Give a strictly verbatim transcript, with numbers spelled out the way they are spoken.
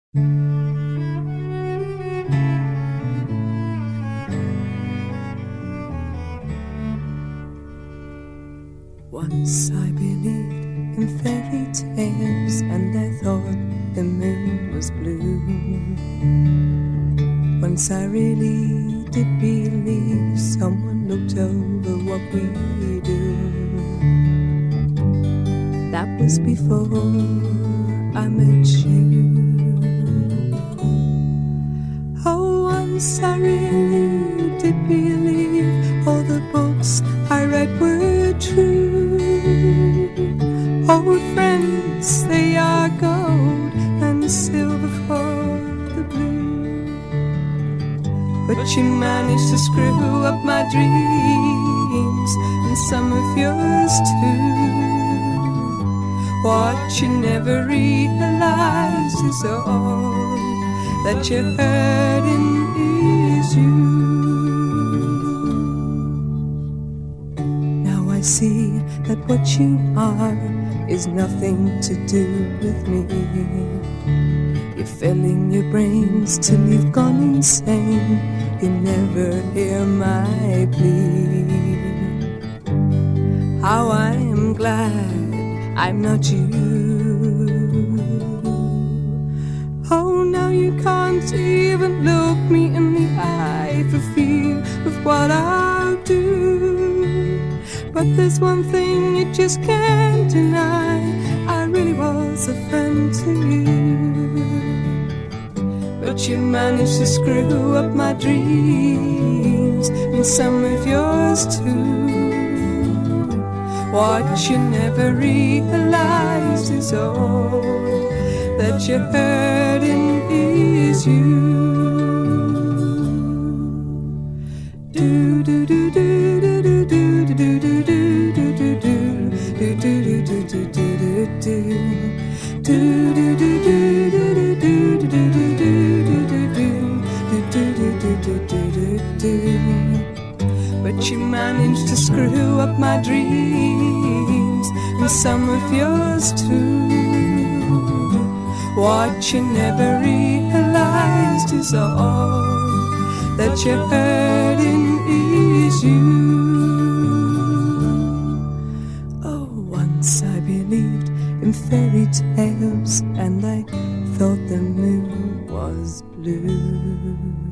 Once I believed in fairy tales, and I thought the moon was blue. Once I really did believe someone looked over what we do. That was before I met you. Oh, once I really did believe all the books I read were true. Old friends, they are gold and silver for the blue. But you managed to screw up my dreams and some of yours too. What you never realized is all that you're hurting is you. Now I see that what you are is nothing to do with me. You're filling your brains till you've gone insane. You never hear my plea. How I am glad I'm not you. Oh, now you can't even look me in the eye for fear of what I'll do. But there's one thing you just can't deny, I really was a friend to you. But you managed to screw up my dreams and some of yours too. What you never realized is all that you're hurting is you. Do do do do do do do do do do do do do do do do do. But you managed to screw up my dreams and some of yours too. What you never realized is all that you're hurting is you. Oh, once I believed in fairy tales, and I thought the moon was blue.